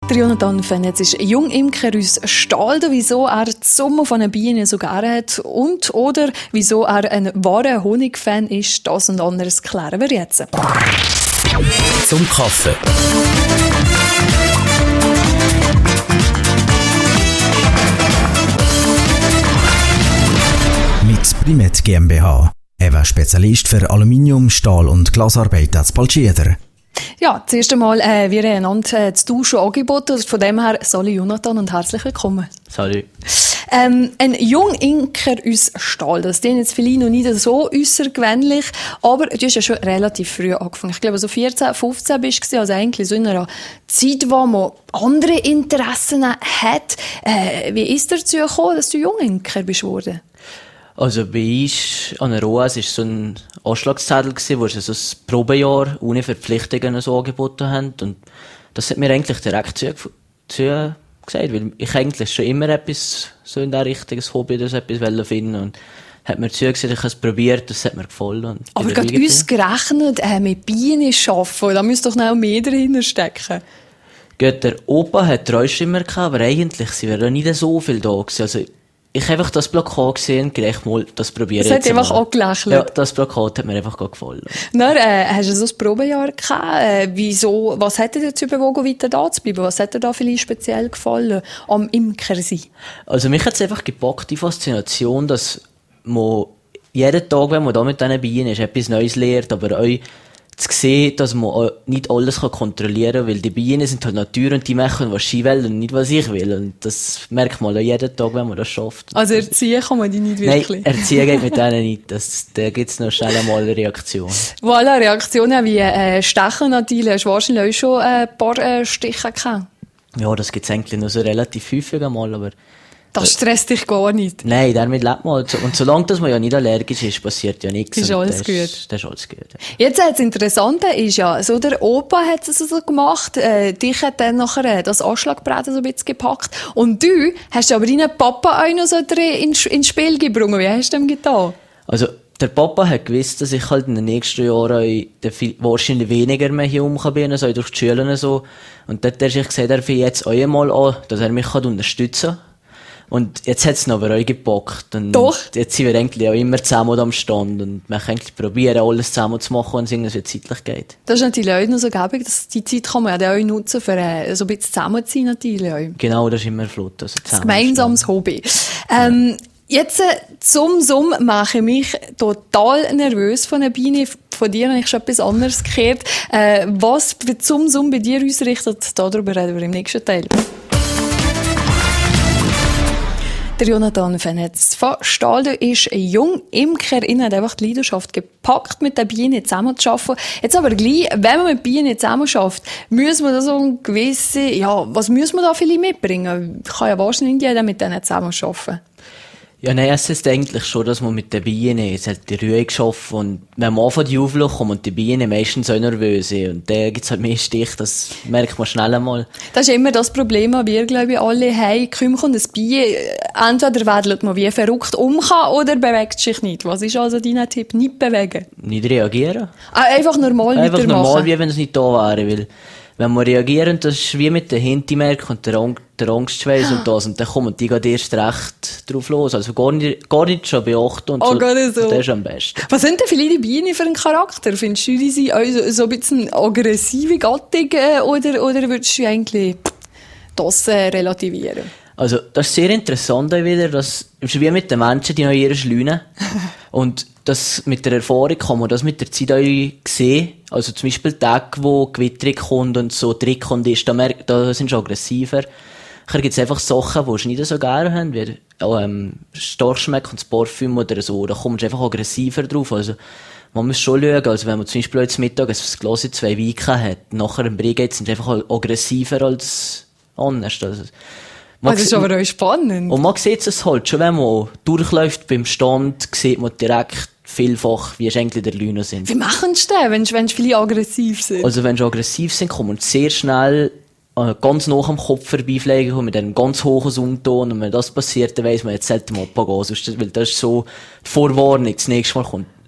Der Jonathan Fennetz ist Jungimker aus Stalden. Wieso er die Summe von den Bienen so gerne hat und oder wieso er ein wahrer Honigfan ist, das und anderes klären wir jetzt. Zum Kaffee. Mit Primet GmbH. Er ist Spezialist für Aluminium, Stahl und Glasarbeit als Balschieder. Ja, zuerst einmal, wir haben einander das Tauschen angeboten. Von dem her, salut Jonathan und herzlich willkommen. Salut. Ein Jungimker aus Stahl, das ist jetzt vielleicht noch nicht so außergewöhnlich, aber du hast ja schon relativ früh angefangen. Ich glaube, so 14, 15 bist du, also eigentlich so in einer Zeit, wo man andere Interessen hat. Wie ist es dazu gekommen, dass du Jungimker bist worden? Also bei uns an der ROAS war so ein Anschlagszettel, wo sie so ein Probejahr ohne Verpflichtungen so angeboten haben. Und das hat mir eigentlich direkt zu gesagt, weil ich eigentlich schon immer etwas so in der Richtung, ein Hobby oder so etwas finden und hat mir gesagt, ich habe es probiert, das hat mir gefallen. Und aber gerade uns gerechnet, mit Bienen arbeiten, da müsste doch noch mehr dahinter stecken. Gut, der Opa hat Treuschimmer gehabt, aber eigentlich sind wir nicht so viel da gewesen. Also, ich habe einfach das Plakat gesehen und gedacht, mal, das probiere ich jetzt mal. Das hat einfach auch gelächelt? Ja, das Plakat hat mir einfach gefallen. Dann, hast du so ein Probejahr gehabt? Wieso, was hat dir dazu bewogen, weiter da zu bleiben? Was hat dir da vielleicht speziell gefallen am Imker sein? Also mich hat es einfach gepackt, die Faszination, dass man jeden Tag, wenn man da mit diesen Bienen ist, etwas Neues lernt, aber auch zu sehen, dass man nicht alles kontrollieren kann, weil die Bienen sind halt Natur und die machen, was sie wollen und nicht, was ich will. Und das merkt man auch jeden Tag, wenn man das schafft. Also erziehen kann man die nicht wirklich? Nein, erziehen geht mit denen nicht. Da gibt es noch schnell einmal eine Reaktion. Voilà, Reaktionen wie Stechen natürlich. Hast du wahrscheinlich auch schon ein paar Stiche gehabt? Ja, das gibt es eigentlich noch so relativ häufig einmal, aber das stresst dich gar nicht? Nein, damit lebt man. Und solange dass man ja nicht allergisch ist, passiert ja nichts. Ist alles gut. Das ist alles gut. Ja. Jetzt, das Interessante ist ja, so der Opa hat es so gemacht, dich hat dann nachher das Anschlagbrett so ein bisschen gepackt. Und du hast aber deinen Papa auch noch so ins Spiel gebracht. Wie hast du dem getan? Also, der Papa hat gewusst, dass ich halt in den nächsten Jahren wahrscheinlich weniger mehr hier bin, also durch die Schule und so. Und dort hat er gesagt, er fängt jetzt auch mal an, dass er mich unterstützen kann. Und jetzt hat es aber auch gepackt. Und doch? Jetzt sind wir eigentlich auch immer zusammen am Stand und wir können eigentlich probieren, alles zusammen zu machen, wenn es irgendwie zeitlich geht. Das ist natürlich auch noch so gäbig, dass die Zeit kann man ja auch nutzen, für so ein bisschen zusammen zu sein natürlich auch. Genau, das ist immer flott. Also ein gemeinsames Hobby. Jetzt zum Summ mache ich mich total nervös von der Biene. Von dir habe ich schon etwas anderes gehört. Was zum Summ bei dir ausrichtet, darüber reden wir im nächsten Teil. Der Jonathan Fennetz von Stalden ist ein Jungimker. Er hat einfach die Leidenschaft gepackt, mit den Bienen zusammenzuarbeiten. Jetzt aber gleich, wenn man mit Bienen zusammenarbeitet, muss man da so ein gewisse, was muss man da vielleicht mitbringen? Kann ja wahrscheinlich jeder mit denen zusammenarbeiten. Ja, nein, es ist eigentlich schon, dass man mit den Bienen, es hat die Ruhe geschaffen und wenn man anfängt die Auflauf kommt und die Bienen meistens auch nervös sind und da gibt's halt mehr Stich, das merkt man schnell einmal. Das ist immer das Problem, das wir, glaube ich, alle haben. Kommt ein Bienen, entweder wedelt man wie verrückt oder bewegt sich nicht. Was ist also dein Tipp? Nicht bewegen? Nicht reagieren. Einfach normal weitermachen? Einfach normal, wie wenn es nicht da wäre, weil wenn wir reagieren, das ist wie mit den Hintermerk und der Angstschweiß und das. Und dann kommen die gerade erst recht drauf los. Also gar nicht schon beachten. Und so. Das ist am besten. Was sind denn viele die Bienen für einen Charakter? Findest du, die sind auch so ein bisschen aggressive Gattung oder würdest du eigentlich das relativieren? Also, das ist sehr interessant wieder. Das ist wie mit den Menschen, die noch ihre Schleune. Und das mit der Erfahrung kann man das mit der Zeit auch sehen. Also zum Beispiel Tage, wo Gewitterung kommt und so Trick und ist, da sind sie aggressiver. Dann gibt es einfach Sachen, die sie nicht so gerne haben, wie Starkschmeck und das Parfüm oder so. Da kommt sie einfach aggressiver drauf. Also man muss schon schauen, also wenn man zum Beispiel heute Mittag ein Glas in 2 Wein hat, nachher im Brigade sind sie einfach aggressiver als anders. Also, das ist aber auch spannend. Und man sieht es halt schon, wenn man durchläuft beim Stand, sieht man direkt vielfach, wie eigentlich der Lüne sind. Wie machen sie das, wenn sie viele aggressiv sind? Also wenn sie aggressiv sind, kommen sie sehr schnell ganz nah am Kopf vorbeifliegen und mit einem ganz hohen Umton. Und wenn das passiert, dann weiss man, jetzt sollte man abgehen. Weil das ist so die Vorwarnung. Das nächste Mal kommt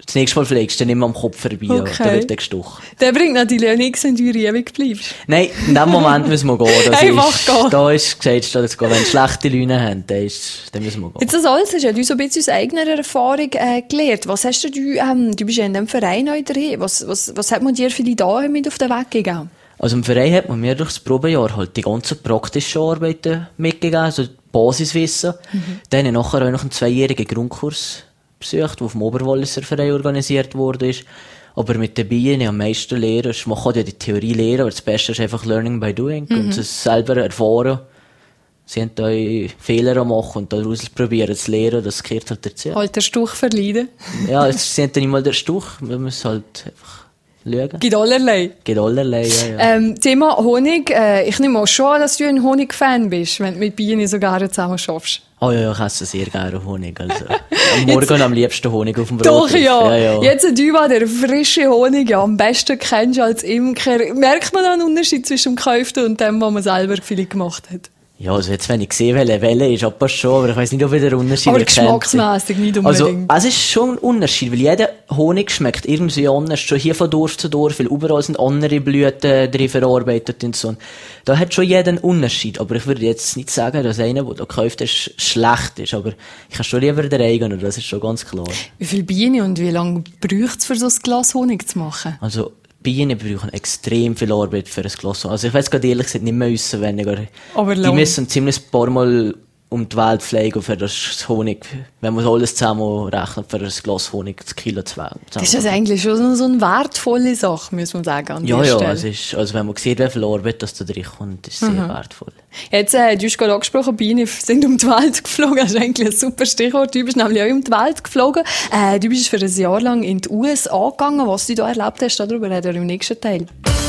das nächste Mal fliegst du nicht mehr am Kopf vorbei, Okay. da wird der gestochen. Der bringt natürlich auch nichts, wenn du ewig bleibst. Nein, in dem Moment müssen wir gehen. Das Einfach ist, gehen. Da ist gesagt, wenn wir schlechte Leute haben, dann müssen wir gehen. Jetzt das alles hast ja du so ein bisschen aus eigener Erfahrung gelernt. Was hast du bist ja in diesem Verein auch drin. Was hat man dir für die Daten mit auf den Weg gegeben? Also im Verein hat man mir durch das Probejahr halt die ganzen praktischen Arbeiten mitgegeben, also Basiswissen. Dann habe ich nachher auch noch einen 2-jährigen Grundkurs besucht, der vom Oberwalliser Verein organisiert wurde. Aber mit den Bienen am meisten lernen, man kann ja die Theorie lernen, aber das Beste ist einfach Learning by Doing und es selber erfahren. Sie haben da Fehler machen und daraus probieren zu lernen, das gehört halt dazu. Halt der Stuch verleiden. Ja, sie haben dann nicht mal den Stuch, man muss halt einfach schauen. Gibt allerlei. Geht allerlei, ja. Thema Honig. Ich nehme auch schon an, dass du ein Honig-Fan bist, wenn du mit Bienen so gerne zusammen schaffst. Oh ja, ich esse sehr gerne Honig. Also, am Morgen am liebsten Honig auf dem Brot. Doch, ja. Ja. Jetzt du, der frische Honig ja am besten kennst als Imker. Merkt man da einen Unterschied zwischen dem Gekauften und dem, was man selber vielleicht gemacht hat? Ja, also jetzt, wenn ich sehe, welche Welle ist, aber schon, aber ich weiss nicht, ob ich den Unterschied Aber erkennt. geschmacksmässig nicht Also, unbedingt. es ist schon ein Unterschied, weil jeder Honig schmeckt irgendwie anders, schon hier von Dorf zu Dorf, weil überall sind andere Blüten drin verarbeitet und so. Und da hat schon jeder einen Unterschied, aber ich würde jetzt nicht sagen, dass einer, der da gekauft ist, schlecht ist, aber ich habe schon lieber den eigenen, das ist schon ganz klar. Wie viele Bienen und wie lange braucht es, für so ein Glas Honig zu machen? Also, Bienen brauchen extrem viel Arbeit für ein Glas Honig. Also ich weiss gerade ehrlich gesagt nicht mehr weniger. Aber die lang. müssen ziemlich ein paar Mal um die Welt fliegen für das Honig. Wenn man alles zusammen rechnet, für ein Glas Honig, das Kilo 2. Das ist also eigentlich schon so eine wertvolle Sache, muss man sagen, an Ja, der ja, Stelle. es ist, also wenn man sieht, wie viel Arbeit das da drin kommt, ist es sehr wertvoll. Jetzt, du hast gerade angesprochen, Bienen sind um die Welt geflogen. Das ist eigentlich ein super Stichwort. Du bist nämlich auch um die Welt geflogen. Du bist für ein Jahr lang in die USA gegangen. Was du da erlebt hast, darüber reden wir im nächsten Teil.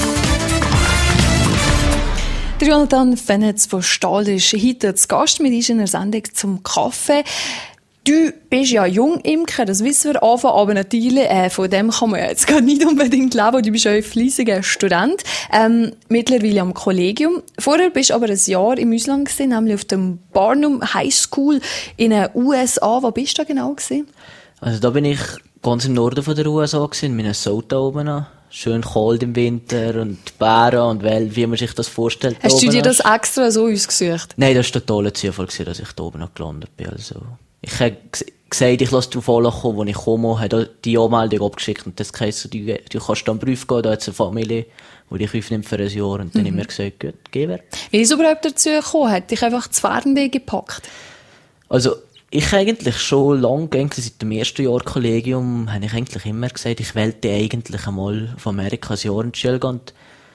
Der Jonathan Fennetz von Stahl ist heute zu Gast mit uns in der Sendung zum Kaffee. Du bist ja Jungimker, das wissen wir Anfang, aber natürlich, von dem kann man ja jetzt gar nicht unbedingt leben. Du bist ja ein fleissiger Student, mittlerweile am Kollegium. Vorher bist du aber ein Jahr im Ausland gewesen, nämlich auf dem Barnum High School in den USA. Wo bist du da genau gewesen? Also da bin ich ganz im Norden von der USA gewesen, in Minnesota oben an. Schön kalt im Winter und Bären und wie man sich das vorstellt. Hast du dir das extra so ausgesucht? Nein, das war totaler Zufall, dass ich da oben noch gelandet bin. Also, ich habe gesagt, ich lasse darauf ankommen, wo ich komme, habe die Anmeldung abgeschickt und das heisst, du kannst dann Prüf gehen, da hat es eine Familie, die dich aufnimmt für ein Jahr und dann habe ich mir gesagt, gut, geh wer. Wie ist es überhaupt dazu gekommen? Hat dich einfach zu Fernweh gepackt? Also, ich eigentlich schon lange, eigentlich seit dem ersten Jahr Kollegium, habe ich eigentlich immer gesagt, ich wollte eigentlich einmal auf Amerika ein Jahr in die Schule gehen. Und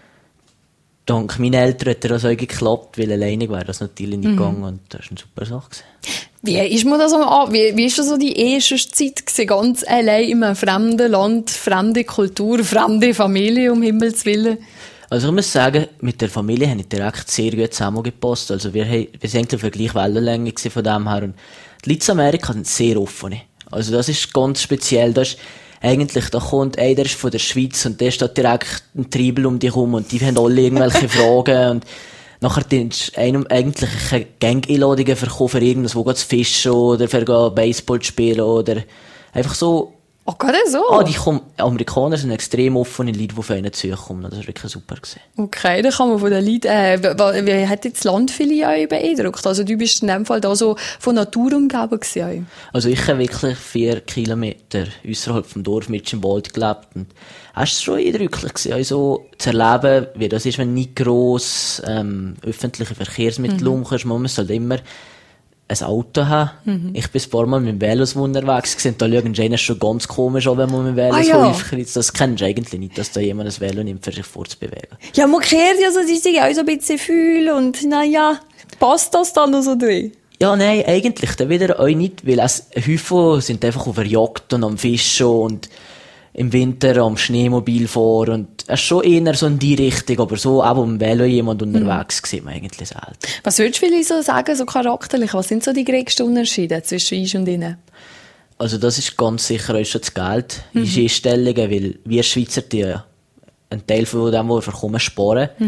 dank meinen Eltern hat das auch geklappt, weil alleinig wäre das natürlich nicht gegangen und das war eine super Sache gewesen. Wie ist man das wie ist das so die erste Zeit gewesen, ganz allein in einem fremden Land, fremde Kultur, fremde Familie, um Himmels Willen? Also ich muss sagen, mit der Familie habe ich direkt sehr gut zusammengepasst. Also wir sind eigentlich auf der gleichen Wellenlänge von dem her. Und die Leute in Amerika sind sehr offen. Also das ist ganz speziell. Das ist eigentlich, da kommt einer, der ist von der Schweiz und der steht direkt ein Treibel um dich herum und die haben alle irgendwelche Fragen und nachher ist einem eigentlich Gang-Einladungen verkaufen für irgendwas, wo geht zu fischen oder für Baseball zu spielen oder einfach so. Oh, gerade so? Amerikaner sind extrem offene Leute, die auf einen zukommen. Das war wirklich super gewesen. Okay, dann kann man von den Leuten, wie hat jetzt das Land viele auch beeindruckt? Also du bist in dem Fall da so von Natur umgeben gewesen. Also ich habe wirklich 4 Kilometer äusserhalb vom Dorf mit im Wald gelebt und es war schon eindrücklich gewesen, also zu erleben, wie das ist, wenn nicht gross öffentliche Verkehrsmittel umkommst. Man muss halt immer ein Auto haben. Ich bin ein paar Mal mit dem Velo unterwegs gewesen. Da schauen die schon ganz komisch an, wenn man mit dem Velo so aufkriegt. Das kennst du eigentlich nicht, dass da jemand ein Velo nimmt, für sich vorzubewegen. Ja, man kehrt ja so, die sich auch so ein bisschen fühlen und naja, passt das dann noch so drin? Ja, nein, eigentlich dann wieder auch nicht, weil Häufig sind einfach auf der Jagd und am Fischen und im Winter am Schneemobil fahren und es ist schon eher so in die Richtung, aber so auch am Velo jemand unterwegs sieht man eigentlich selten. Was würdest du vielleicht so sagen, so charakterlich, was sind so die größten Unterschiede zwischen uns und ihnen? Also das ist ganz sicher auch schon das Geld, die Einstellungen, weil wir Schweizer die einen Teil von dem, was wir bekommen, sparen.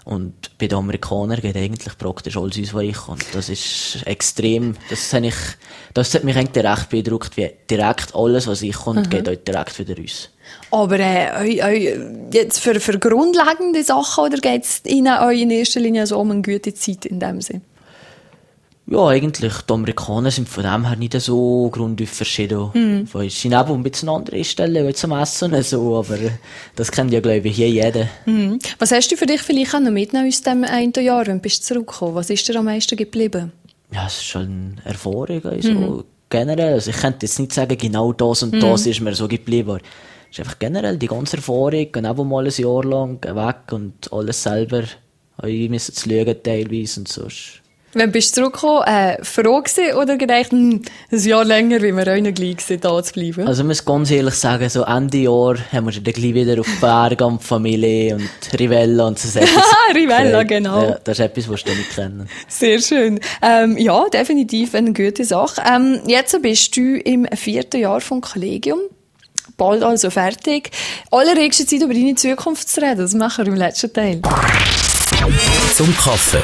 Und bei den Amerikanern geht eigentlich praktisch alles uns, was ich kann. Das ist extrem, das hat mich eigentlich recht beeindruckt, wie direkt alles, was ich kann, geht euch direkt wieder uns. Aber jetzt für grundlegende Sachen, oder geht es Ihnen euch in erster Linie so um eine gute Zeit in dem Sinn? Ja, eigentlich, die Amerikaner sind von dem her nicht so grundsätzlich verschieden. Weil sie sind eben ein bisschen andere Stellen zum Essen und so, aber das kennt ja, glaube ich, hier jeder. Was hast du für dich vielleicht auch noch mitgenommen aus dem einen Jahr, wenn du zurückgekommen? Was ist dir am meisten geblieben? Ja, es ist schon eine Erfahrung, also generell. Also ich könnte jetzt nicht sagen, genau das und das ist mir so geblieben. Es ist einfach generell die ganze Erfahrung, und eben mal ein Jahr lang weg und alles selber. Ich musste zu schauen teilweise und so. Wenn bist du zurückgekommen, froh gewesen oder gedacht, ein Jahr länger, wie wir auch noch gleich sind, da zu bleiben? Also ich muss ganz ehrlich sagen, so Ende Jahr haben wir dann gleich wieder auf Berg und Familie und Rivella und so etwas. Rivella, genau. Ja, das ist etwas, was du nicht kennen. Sehr schön. Ja, definitiv eine gute Sache. Jetzt bist du im 4. Jahr vom Kollegium. Bald also fertig. Allerhöchste Zeit, über deine Zukunft zu reden. Das machen wir im letzten Teil. Zum Kaffee.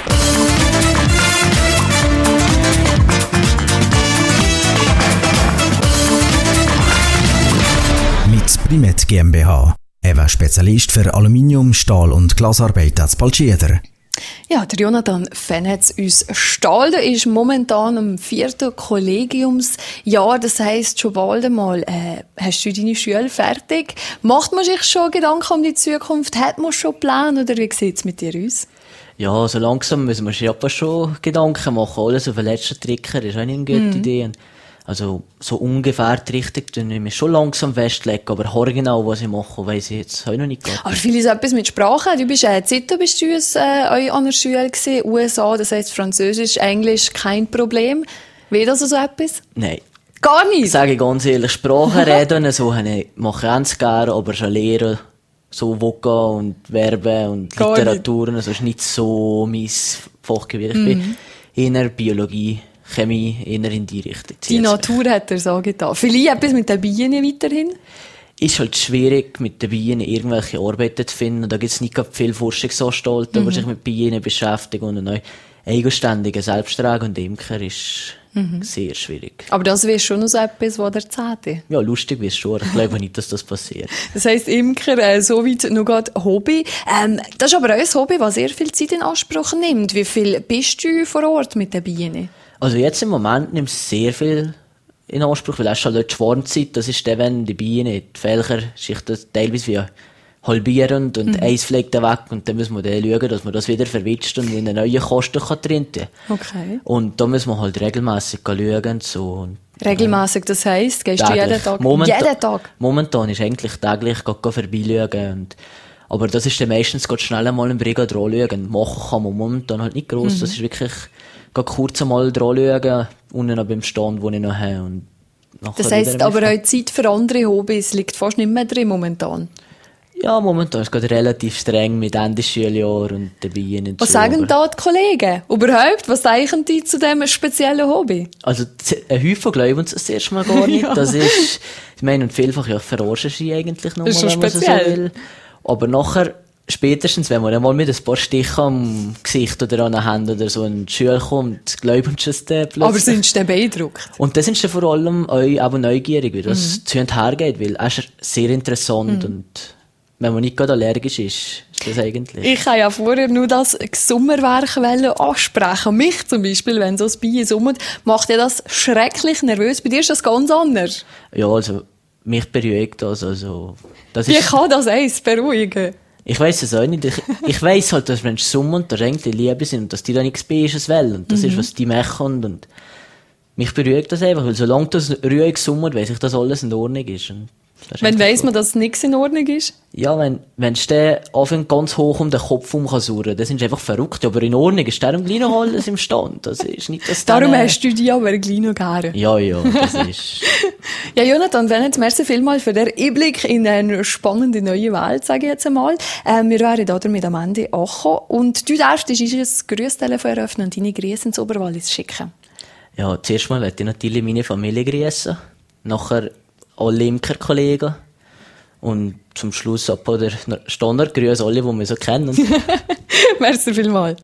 Mit Primet GmbH. Er Spezialist für Aluminium, Stahl und Glasarbeit als Balschieder. Ja, der Jonathan Fenn hat uns Stahl. Der ist momentan im 4. Kollegiumsjahr. Das heisst, schon bald einmal, hast du deine Schule fertig? Macht man sich schon Gedanken um die Zukunft? Hat man schon Pläne? Oder wie sieht es mit dir aus? Ja, so langsam müssen wir sich aber schon Gedanken machen. Alles auf den letzten Tricker ist auch nicht eine gute Idee. Also, so ungefähr die Richtung, dann ich mich schon langsam festlegen, aber genau, was ich mache, weiss ich jetzt auch noch nicht gerade. Aber vielleicht etwas mit Sprache. Du bist, Zito bist du an der Schule gewesen, USA, das heisst Französisch, Englisch, kein Problem. Wie das so etwas? Nein. Gar nicht? Sage ich ganz ehrlich, Sprache reden, so mache ich ganz gerne, aber schon lehren, so Voka und Verben und Gar Literaturen, also ist nicht so mein Fachgebiet. Ich bin eher Biologie, Chemie, eher in die Richtung. Die Natur hat er so getan. Vielleicht etwas mit den Bienen weiterhin? Ist halt schwierig, mit den Bienen irgendwelche Arbeiten zu finden. Da gibt es nicht viel Forschungsanstalten, die sich mit Bienen beschäftigen. Und ein eigenständiger Selbsttrag und Imker ist sehr schwierig. Aber das wäre schon noch so etwas, was der Zehnte. Ja, lustig wäre es schon. Ich glaube nicht, dass das passiert. Das heisst, Imker, soweit noch gerade Hobby. Das ist aber auch ein Hobby, das sehr viel Zeit in Anspruch nimmt. Wie viel bist du vor Ort mit den Bienen? Also jetzt im Moment nimmt es sehr viel in Anspruch, weil erst halt die Schwarmzeit, das ist dann, wenn die Bienen, die Fächer, teilweise wie halbieren und eins fliegt dann weg und dann müssen wir dann schauen, dass man das wieder verwitscht und in einen neuen Kasten drin kann. Okay. Und da müssen wir halt regelmässig schauen. So. Regelmässig, das heisst, gehst du jeden Tag? Jeden Tag? Momentan ist eigentlich täglich vorbeischauen. Aber das ist dann meistens schnell einmal im Brigad anschauen. Machen kann man momentan halt nicht gross. Das ist wirklich kurz einmal dran schauen, unten noch beim Stand, den ich noch habe. Und das heisst aber auch Zeit für andere Hobbys liegt fast nicht mehr drin momentan? Ja, momentan ist es gerade relativ streng mit Ende Schuljahr und der Bienen. Was sagen da die Kollegen? Überhaupt? Was denken die zu diesem speziellen Hobby? Also, ein Häufig glauben uns das erst mal gar nicht. Ja. Das ist, ich meine, und vielfach verarschen sie eigentlich noch mal, wenn man so will. Aber nachher, spätestens, wenn man einmal mit ein paar Stichen am Gesicht oder an der Hand oder so in die Schule kommt, glauben sie es dann plötzlich. Aber sind sie dann beeindruckt? Und das sind sie vor allem auch neugierig, wie das zu und her geht, weil es ist sehr interessant und wenn man nicht gerade allergisch ist das eigentlich. Ich habe ja vorher nur das Sommerwerk ansprechen. Mich zum Beispiel, wenn so ein Bienen summt, macht ja das schrecklich nervös. Bei dir ist das ganz anders. Ja, also, mich beruhigt das. Also, das Wie kann das eins beruhigen? Ich weiss es auch nicht. Ich weiss halt, dass Menschen summen und da eigentlich Liebe sind und dass die da nichts Böses wollen. Und das ist, was die machen. Und mich beruhigt das einfach, weil solange das ruhig summt, weiss ich, dass alles in Ordnung ist. Und wenn weiss man, dass nichts in Ordnung ist? Ja, wenn der anfängt ganz hoch um den Kopf surren, dann sind sie einfach verrückt. Aber in Ordnung ist darum gleich noch alles im Stand. Das ist nicht das darum hast du die aber gleich noch gerne. Ja, das ist... Ja, Jonathan, merci vielmals für den Einblick in eine spannende neue Welt, sage ich jetzt einmal. Wir wären da damit am Ende angekommen. Und du darfst ein Grüßtelefon eröffnen und deine Grüße ins Oberwallis schicken. Ja, zuerst mal möchte ich natürlich meine Familie grüßen. Nachher alle Imkerkollegen Und zum Schluss ab der Standardgrüße alle, die wir so kennen. Merci vielmals.